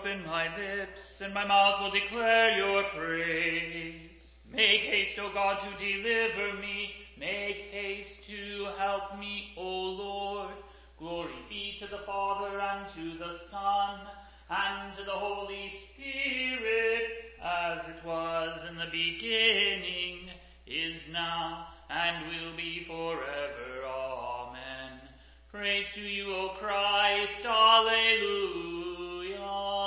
open my lips, and my mouth will declare your praise. Make haste, O God, to deliver me. Make haste to help me, O Lord. Glory be to the Father, and to the Son, and to the Holy Spirit, as it was in the beginning, is now, and will be forever. Amen. Praise to you, O Christ. Alleluia.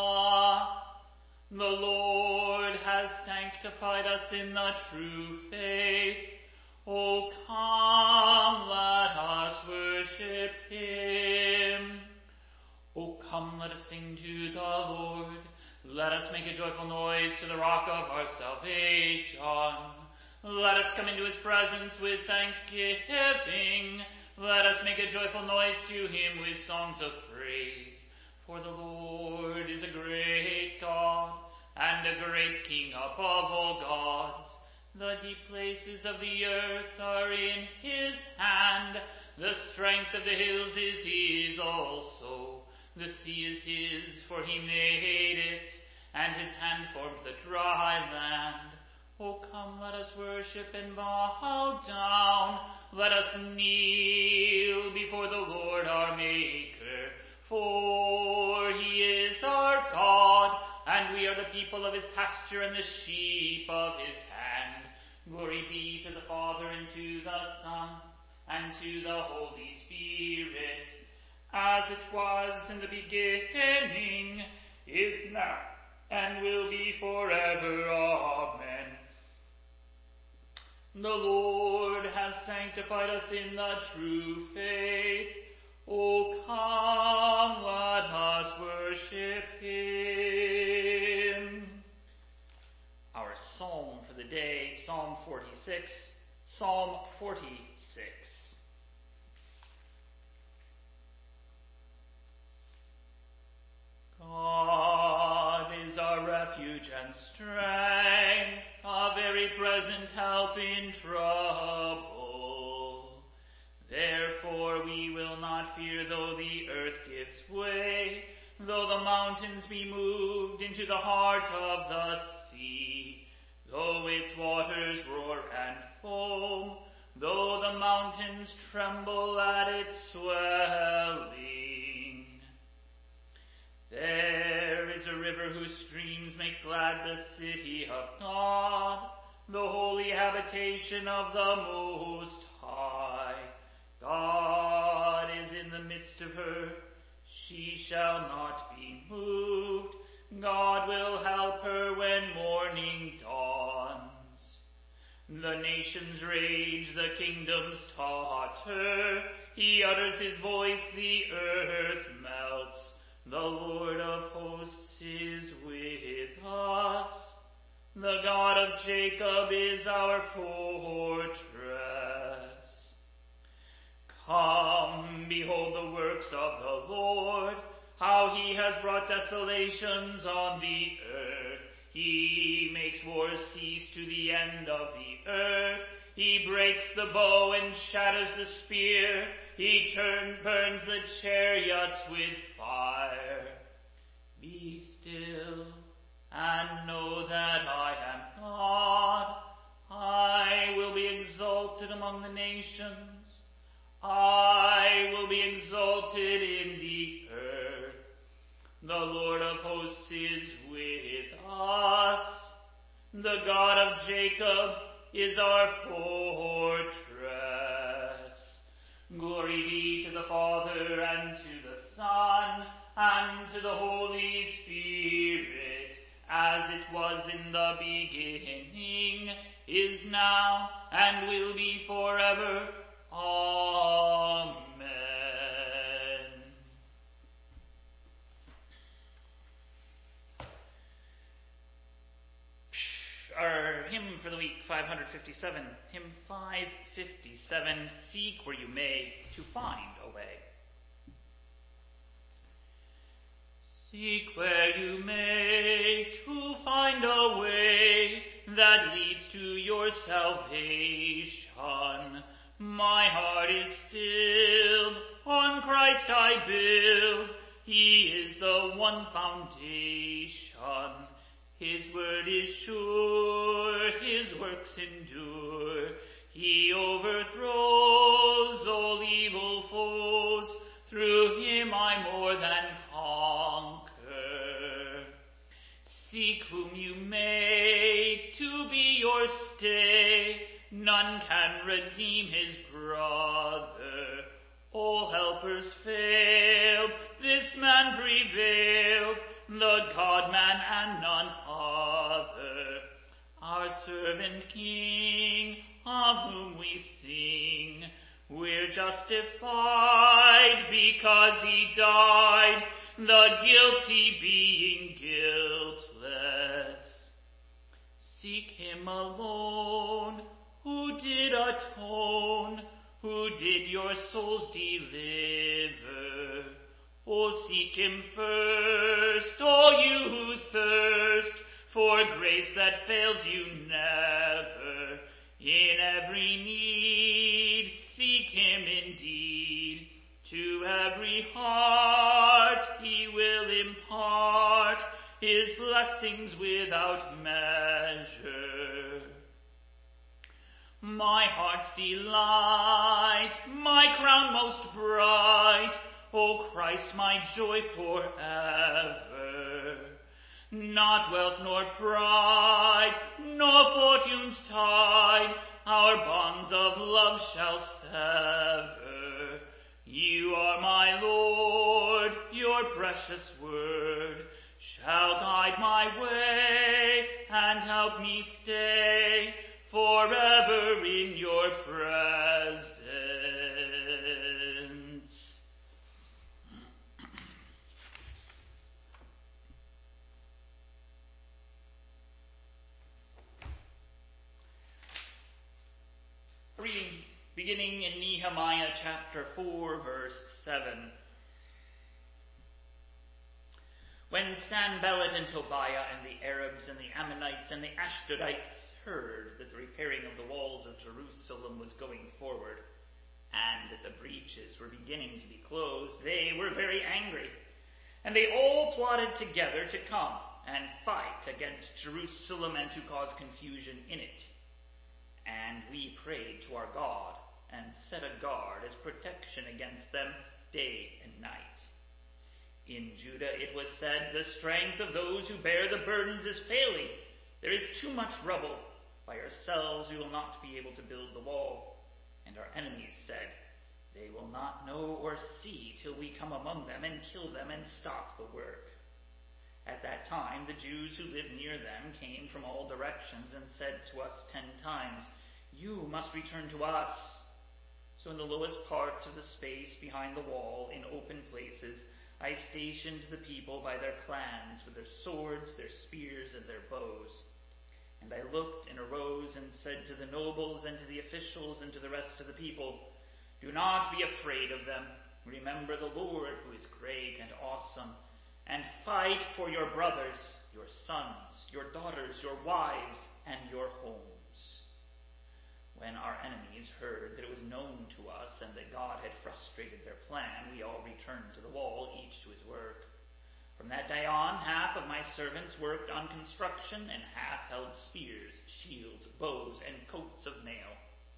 The Lord has sanctified us in the true faith. O come, let us worship him. O come, let us sing to the Lord. Let us make a joyful noise to the rock of our salvation. Let us come into his presence with thanksgiving. Let us make a joyful noise to him with songs of praise. For the Lord is a great God, and a great King above all gods. The deep places of the earth are in his hand. The strength of the hills is his also. The sea is his, for he made it, and his hand formed the dry land. O come, let us worship and bow down. Let us kneel before the Lord our Maker. For he is our God, and we are the people of his pasture and the sheep of his hand. Glory be to the Father, and to the Son, and to the Holy Spirit, as it was in the beginning, is now, and will be forever. Amen. The Lord has sanctified us in the true faith. O come, let us worship him. Our psalm for the day, Psalm 46. Psalm 46. God is our refuge and strength, a very present help in trouble. Therefore we will not fear, though the earth gives way, though the mountains be moved into the heart of the sea, though its waters roar and foam, though the mountains tremble at its swelling. There is a river whose streams make glad the city of God, the holy habitation of the Most High. God is in the midst of her. She shall not be moved. God will help her when morning dawns. The nations rage, the kingdoms totter. He utters his voice, the earth melts. The Lord of hosts is with us. The God of Jacob is our fortress. Come, behold the works of the Lord, how he has brought desolations on the earth. He makes wars cease to the end of the earth. He breaks the bow and shatters the spear. He burns the chariots with fire. Be still and know that I am God. I will be exalted among the nations. I will be exalted in the earth. The Lord of hosts is with us. The God of Jacob is our fortress. Glory be to the Father, and to the Son, and to the Holy Spirit, as it was in the beginning, is now, and will be forever. Amen. Our hymn for the week, 557. Hymn 557, Seek Where You May to Find a Way. Seek where you may to find a way that leads to your salvation. My heart is stilled, on Christ I build. He is the one foundation. His word is sure, his works endure. He overthrows all evil foes. Through him I more than conquer. Seek whom you may to be your stay. None can redeem his brother. All helpers failed, this man prevailed, the God-man and none other. Our servant King, of whom we sing, we're justified because he died, the guilty being guiltless. Seek him alone, who did atone, who did your souls deliver. Oh, seek him first, all you who thirst for grace that fails you never. In every need, seek him indeed. To every heart he will impart his blessings without measure. My heart's delight, my crown most bright, O Christ, my joy forever. Not wealth nor pride, nor fortune's tide, our bonds of love shall sever. You are my Lord, your precious word shall guide my way and help me stay forever in your presence. Reading beginning in Nehemiah chapter 4, verse 7. When Sanballat and Tobiah and the Arabs and the Ammonites and the Ashdodites heard that the repairing of the walls of Jerusalem was going forward, and that the breaches were beginning to be closed, they were very angry, and they all plotted together to come and fight against Jerusalem and to cause confusion in it. And we prayed to our God and set a guard as protection against them day and night. In Judah it was said, the strength of those who bear the burdens is failing. There is too much rubble. By ourselves we will not be able to build the wall. And our enemies said, they will not know or see till we come among them and kill them and stop the work. At that time the Jews who lived near them came from all directions and said to us 10 times, you must return to us. So in the lowest parts of the space behind the wall, in open places, I stationed the people by their clans with their swords, their spears, and their bows. And I looked and arose and said to the nobles and to the officials and to the rest of the people, do not be afraid of them. Remember the Lord who is great and awesome, and fight for your brothers, your sons, your daughters, your wives, and your homes. When our enemies heard that it was known to us and that God had frustrated their plan, we all returned to the wall, each to his work. From that day on, half of my servants worked on construction, and half held spears, shields, bows, and coats of mail.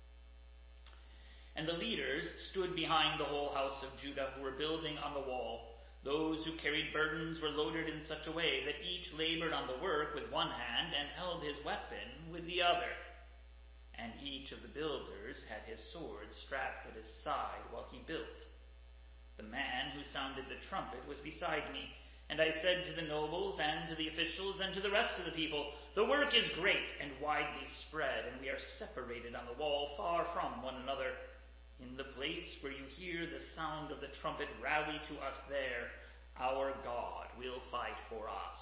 And the leaders stood behind the whole house of Judah who were building on the wall. Those who carried burdens were loaded in such a way that each labored on the work with one hand and held his weapon with the other. And each of the builders had his sword strapped at his side while he built. The man who sounded the trumpet was beside me, and I said to the nobles and to the officials and to the rest of the people, the work is great and widely spread, and we are separated on the wall far from one another. In the place where you hear the sound of the trumpet, rally to us there. Our God will fight for us.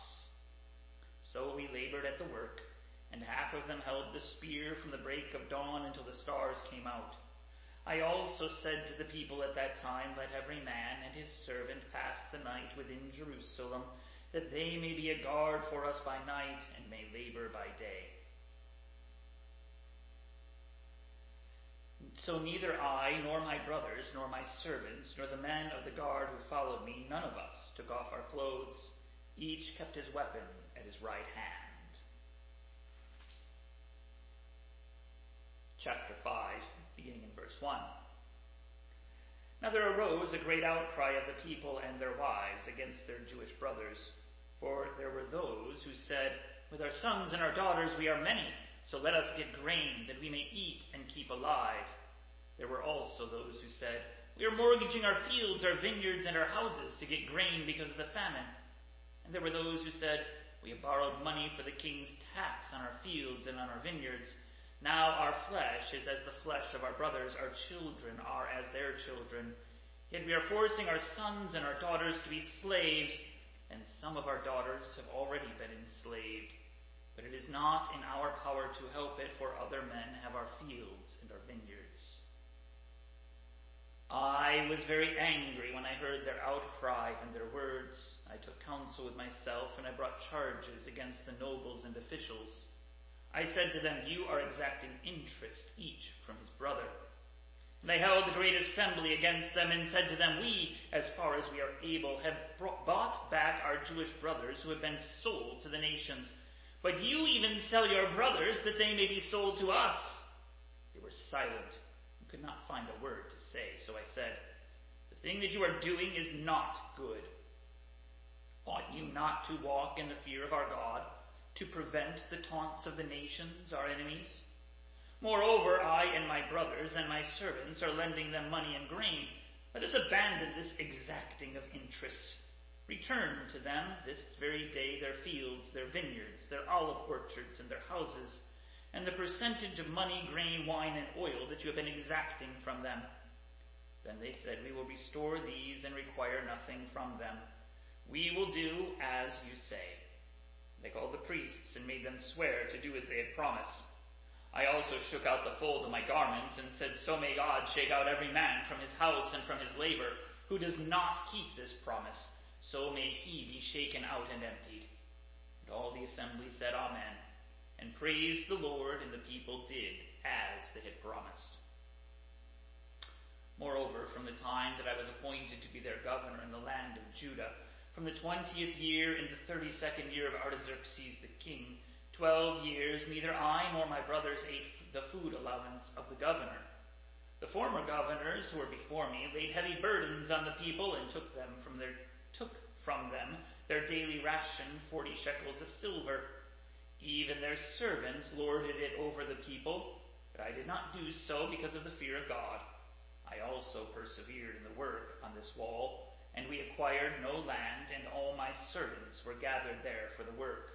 So we labored at the work, and half of them held the spear from the break of dawn until the stars came out. I also said to the people at that time, let every man and his servant pass the night within Jerusalem, that they may be a guard for us by night and may labor by day. So neither I, nor my brothers, nor my servants, nor the men of the guard who followed me, none of us took off our clothes. Each kept his weapon at his right hand. Chapter 5, beginning in verse 1. Now there arose a great outcry of the people and their wives against their Jewish brothers. For there were those who said, "With our sons and our daughters we are many, so let us get grain, that we may eat and keep alive." There were also those who said, "We are mortgaging our fields, our vineyards, and our houses to get grain because of the famine." And there were those who said, "We have borrowed money for the king's tax on our fields and on our vineyards. Now our flesh is as the flesh of our brothers, our children are as their children. Yet we are forcing our sons and our daughters to be slaves, and some of our daughters have already been enslaved. But it is not in our power to help it, for other men have our fields and our vineyards." I was very angry when I heard their outcry and their words. I took counsel with myself, and I brought charges against the nobles and officials. I said to them, "You are exacting interest, each from his brother." And I held a great assembly against them, and said to them, "We, as far as we are able, have bought back our Jewish brothers who have been sold to the nations. But you even sell your brothers that they may be sold to us." They were silent and could not find a word to say. So I said, "The thing that you are doing is not good. Ought you not to walk in the fear of our God, to prevent the taunts of the nations, our enemies? Moreover, I and my brothers and my servants are lending them money and grain. Let us abandon this exacting of interest. Return to them this very day their fields, their vineyards, their olive orchards, and their houses, and the percentage of money, grain, wine, and oil that you have been exacting from them." Then they said, "We will restore these and require nothing from them. We will do as you say." They called the priests and made them swear to do as they had promised. I also shook out the fold of my garments and said, "So may God shake out every man from his house and from his labor, who does not keep this promise. So may he be shaken out and emptied." And all the assembly said, "Amen," and praised the Lord, and the people did as they had promised. Moreover, from the time that I was appointed to be their governor in the land of Judah, from the 20th year in the 32nd year of Artaxerxes the king, 12 years, neither I nor my brothers ate the food allowance of the governor. The former governors who were before me laid heavy burdens on the people and took from them their daily ration, 40 shekels of silver. Even their servants lorded it over the people, but I did not do so because of the fear of God. I also persevered in the work on this wall, and we acquired no land, and all my servants were gathered there for the work.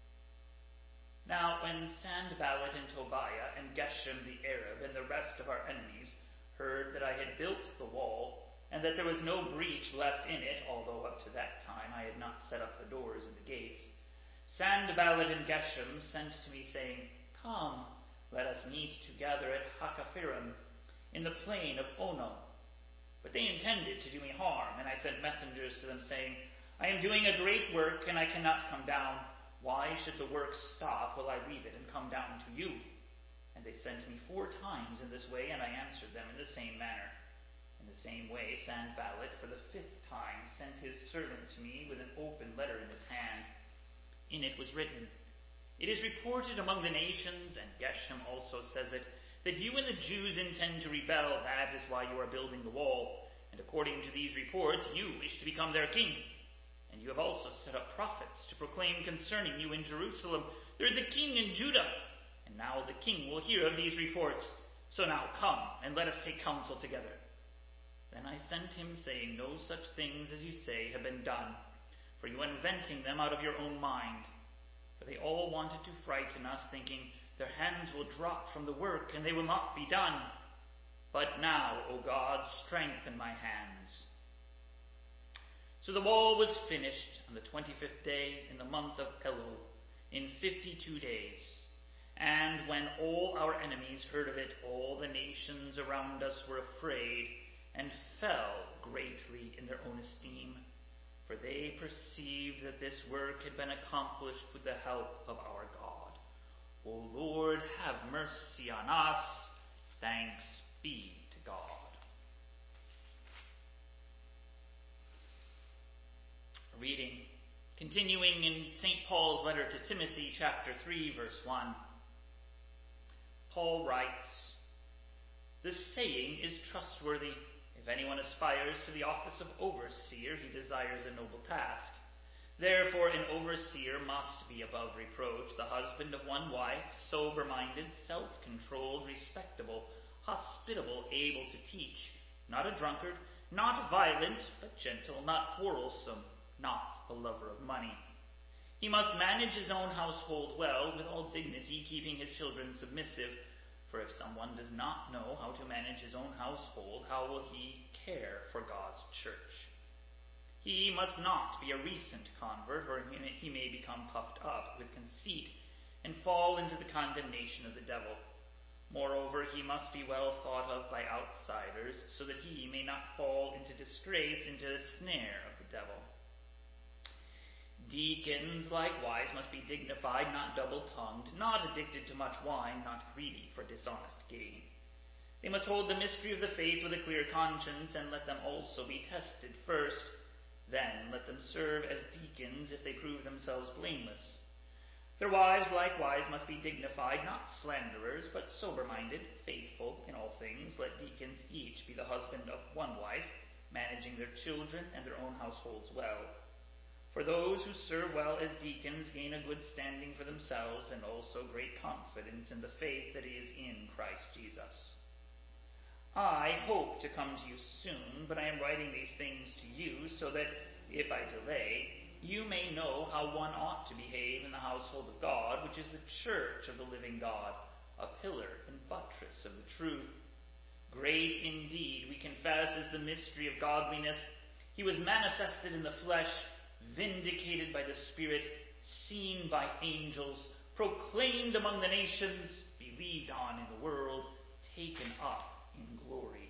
Now when Sanballat and Tobiah and Geshem the Arab and the rest of our enemies heard that I had built the wall, and that there was no breach left in it, although up to that time I had not set up the doors and the gates, Sanballat and Geshem sent to me, saying, "Come, let us meet together at Hakkephirim, in the plain of Ono." But they intended to do me harm, and I sent messengers to them, saying, "I am doing a great work, and I cannot come down. Why should the work stop while I leave it and come down to you?" And they sent me 4 times in this way, and I answered them in the same manner. In the same way, Sanballat, for the 5th time, sent his servant to me with an open letter in his hand. In it was written, "It is reported among the nations," and Geshem also says it, "that you and the Jews intend to rebel. That is why you are building the wall. And according to these reports, you wish to become their king. And you have also set up prophets to proclaim concerning you in Jerusalem, 'There is a king in Judah.' And now the king will hear of these reports. So now come, and let us take counsel together." Then I sent him, saying, "No such things as you say have been done, for you are inventing them out of your own mind." For they all wanted to frighten us, thinking, "Their hands will drop from the work, and they will not be done." But now, O God, strengthen my hands. So the wall was finished on the 25th day in the month of Elul, in 52 days. And when all our enemies heard of it, all the nations around us were afraid and fell greatly in their own esteem, for they perceived that this work had been accomplished with the help of our God. O Lord, have mercy on us. Thanks be to God. A reading continuing in St. Paul's letter to Timothy, chapter 3, verse 1. Paul writes, "This saying is trustworthy. If anyone aspires to the office of overseer, he desires a noble task. Therefore, an overseer must be above reproach, the husband of one wife, sober-minded, self-controlled, respectable, hospitable, able to teach, not a drunkard, not violent, but gentle, not quarrelsome, not a lover of money. He must manage his own household well, with all dignity, keeping his children submissive. For if someone does not know how to manage his own household, how will he care for God's church? He must not be a recent convert, or he may become puffed up with conceit and fall into the condemnation of the devil. Moreover, he must be well thought of by outsiders, so that he may not fall into disgrace, into the snare of the devil. Deacons likewise must be dignified, not double-tongued, not addicted to much wine, not greedy for dishonest gain. They must hold the mystery of the faith with a clear conscience, and let them also be tested first. Then let them serve as deacons if they prove themselves blameless. Their wives likewise must be dignified, not slanderers, but sober-minded, faithful in all things. Let deacons each be the husband of one wife, managing their children and their own households well. For those who serve well as deacons gain a good standing for themselves, and also great confidence in the faith that is in Christ Jesus. I hope to come to you soon, but I am writing these things to you so that, if I delay, you may know how one ought to behave in the household of God, which is the church of the living God, a pillar and buttress of the truth. Great indeed, we confess, is the mystery of godliness. He was manifested in the flesh, vindicated by the Spirit, seen by angels, proclaimed among the nations, believed on in the world, taken up in glory."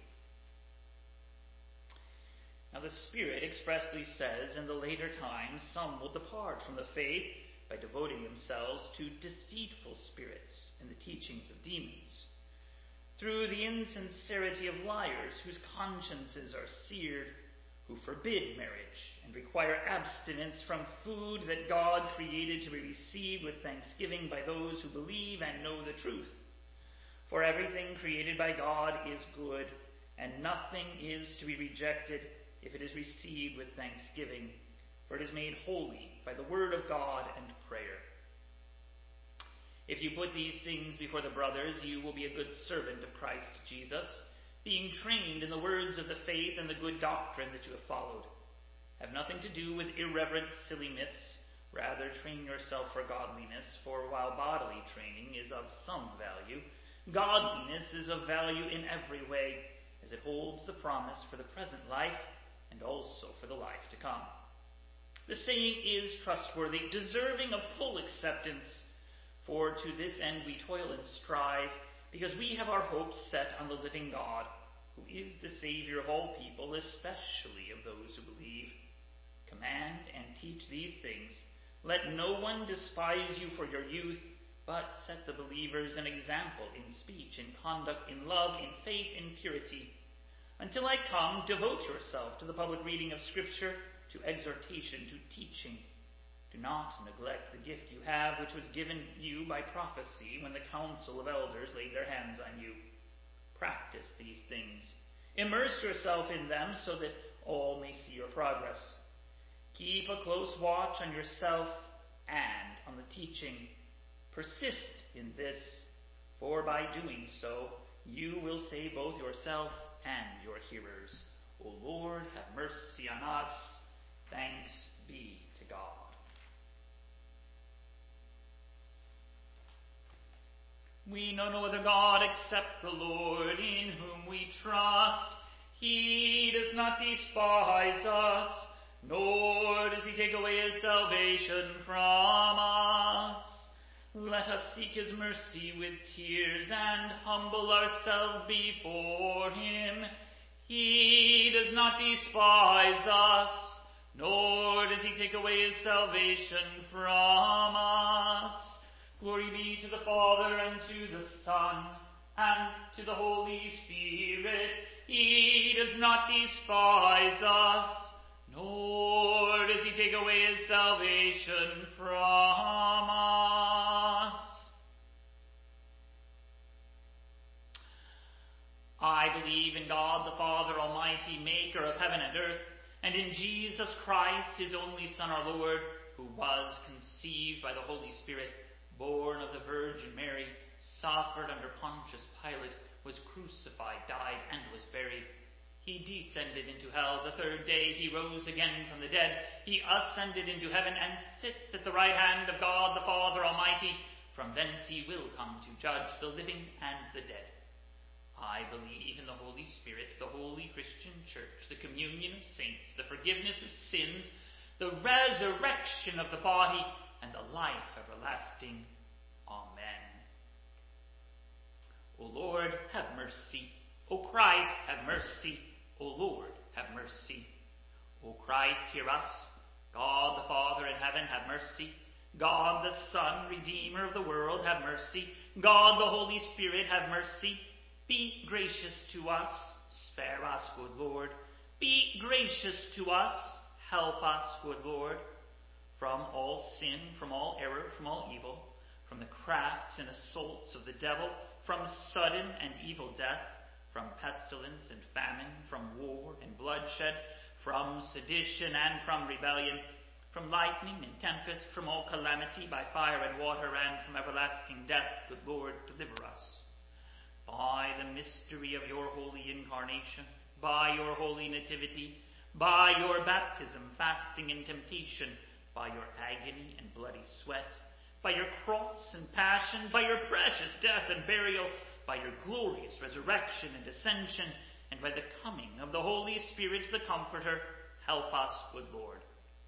Now the Spirit expressly says, in the later times some will depart from the faith by devoting themselves to deceitful spirits and the teachings of demons, through the insincerity of liars whose consciences are seared, who forbid marriage and require abstinence from food that God created to be received with thanksgiving by those who believe and know the truth. For everything created by God is good, and nothing is to be rejected if it is received with thanksgiving, for it is made holy by the word of God and prayer. If you put these things before the brothers, you will be a good servant of Christ Jesus, being trained in the words of the faith and the good doctrine that you have followed. Have nothing to do with irreverent, silly myths. Rather, train yourself for godliness, for while bodily training is of some value, godliness is of value in every way, as it holds the promise for the present life and also for the life to come. The saying is trustworthy, deserving of full acceptance, for to this end we toil and strive, because we have our hopes set on the living God, who is the Savior of all people, especially of those who believe. Command and teach these things. Let no one despise you for your youth, but set the believers an example in speech, in conduct, in love, in faith, in purity. Until I come, devote yourself to the public reading of Scripture, to exhortation, to teaching. Do not neglect the gift you have, which was given you by prophecy when the council of elders laid their hands on you. Practice these things. Immerse yourself in them so that all may see your progress. Keep a close watch on yourself and on the teaching. Persist in this, for by doing so, you will save both yourself and your hearers. O Lord, have mercy on us. Thanks be to God. We know no other God except the Lord, in whom we trust. He does not despise us, nor does he take away his salvation from us. Let us seek his mercy with tears and humble ourselves before him. He does not despise us, nor does he take away his salvation from us. Glory be to the Father, and to the Son, and to the Holy Spirit. He does not despise us, nor does he take away his salvation from us. I believe in God the Father Almighty, maker of heaven and earth, and in Jesus Christ, his only Son, our Lord, who was conceived by the Holy Spirit, born of the Virgin Mary, suffered under Pontius Pilate, was crucified, died, and was buried. He descended into hell. The third day he rose again from the dead. He ascended into heaven and sits at the right hand of God the Father Almighty. From thence he will come to judge the living and the dead. I believe in the Holy Spirit, the holy Christian Church, the communion of saints, the forgiveness of sins, the resurrection of the body, and the life everlasting. Amen. O Lord, have mercy. O Christ, have mercy. O Lord, have mercy. O Christ, hear us. God the Father in heaven, have mercy. God the Son, Redeemer of the world, have mercy. God the Holy Spirit, have mercy. Be gracious to us. Spare us, good Lord. Be gracious to us. Help us, good Lord. From all sin, from all error, from all evil, from the crafts and assaults of the devil, from sudden and evil death, from pestilence and famine, from war and bloodshed, from sedition and from rebellion, from lightning and tempest, from all calamity by fire and water, and from everlasting death, good Lord, deliver us. By the mystery of your holy incarnation, by your holy nativity, by your baptism, fasting, and temptation, by your agony and bloody sweat, by your cross and passion, by your precious death and burial, by your glorious resurrection and ascension, and by the coming of the Holy Spirit, the Comforter, help us, good Lord.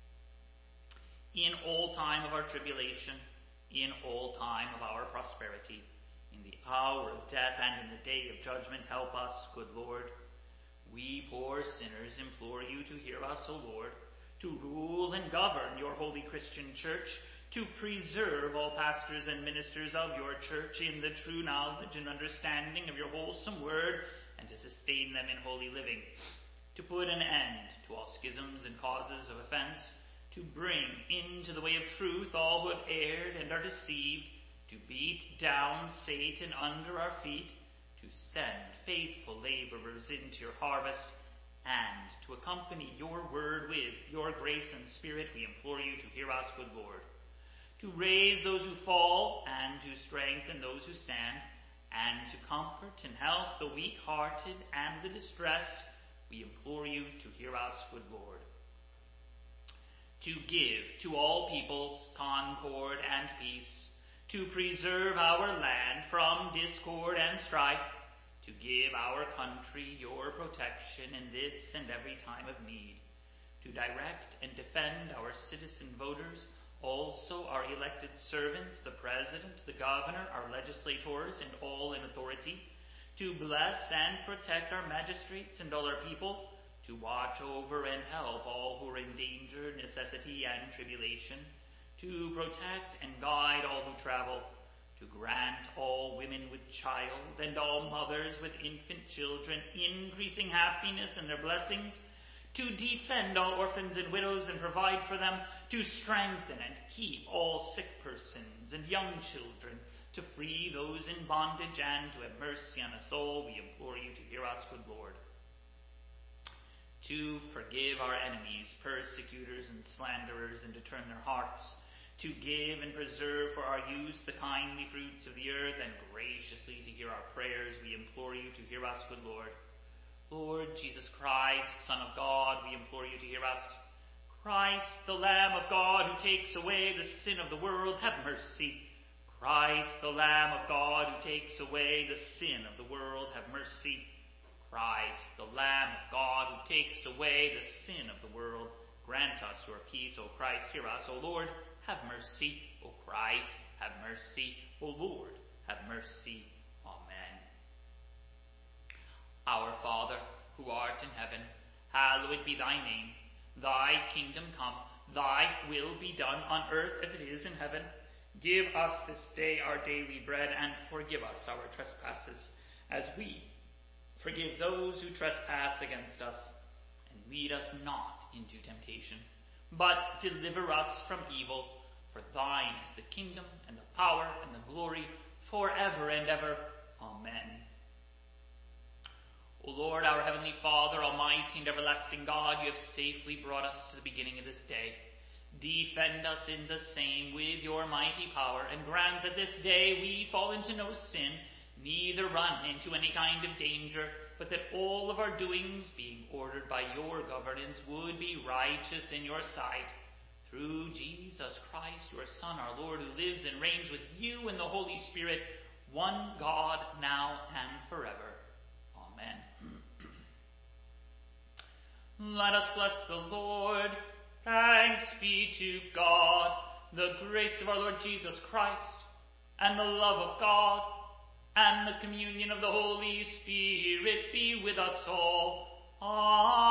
In all time of our tribulation, in all time of our prosperity, in the hour of death and in the day of judgment, help us, good Lord. We poor sinners implore you to hear us, O Lord, to rule and govern your holy Christian Church, to preserve all pastors and ministers of your Church in the true knowledge and understanding of your wholesome word, and to sustain them in holy living, to put an end to all schisms and causes of offense, to bring into the way of truth all who have erred and are deceived, to beat down Satan under our feet, to send faithful laborers into your harvest, and to accompany your word with your grace and spirit, we implore you to hear us, good Lord. To raise those who fall, and to strengthen those who stand, and to comfort and help the weak-hearted and the distressed, we implore you to hear us, good Lord. To give to all peoples concord and peace, to preserve our land from discord and strife, to give our country your protection in this and every time of need, to direct and defend our citizen voters, also our elected servants, the President, the Governor, our legislators, and all in authority, to bless and protect our magistrates and all our people, to watch over and help all who are in danger, necessity, and tribulation, to protect and guide all who travel, to grant all women with child and all mothers with infant children increasing happiness in their blessings, to defend all orphans and widows and provide for them, to strengthen and keep all sick persons and young children, to free those in bondage, and to have mercy on us all, we implore you to hear us, good Lord. To forgive our enemies, persecutors, and slanderers, and to turn their hearts, to give and preserve for our use the kindly fruits of the earth, and graciously to hear our prayers, we implore you to hear us, good Lord. Lord Jesus Christ, Son of God, we implore you to hear us. Christ, the Lamb of God, who takes away the sin of the world, have mercy. Christ, the Lamb of God, who takes away the sin of the world, have mercy. Christ, the Lamb of God, who takes away the sin of the world, grant us your peace. O Christ, hear us. O Lord, have mercy. O Christ, have mercy. O Lord, have mercy. Amen. Our Father, who art in heaven, hallowed be thy name. Thy kingdom come, thy will be done on earth as it is in heaven. Give us this day our daily bread, and forgive us our trespasses, as we forgive those who trespass against us. And lead us not into temptation, but deliver us from evil. For thine is the kingdom, and the power, and the glory, forever and ever. Amen. O Lord, our heavenly Father, almighty and everlasting God, you have safely brought us to the beginning of this day. Defend us in the same with your mighty power, and grant that this day we fall into no sin, neither run into any kind of danger, but that all of our doings, being ordered by your governance, would be righteous in your sight. Through Jesus Christ, your Son, our Lord, who lives and reigns with you in the Holy Spirit, one God, now and forever. Amen. Let us bless the Lord. Thanks be to God. The grace of our Lord Jesus Christ, and the love of God, and the communion of the Holy Spirit be with us all. Amen.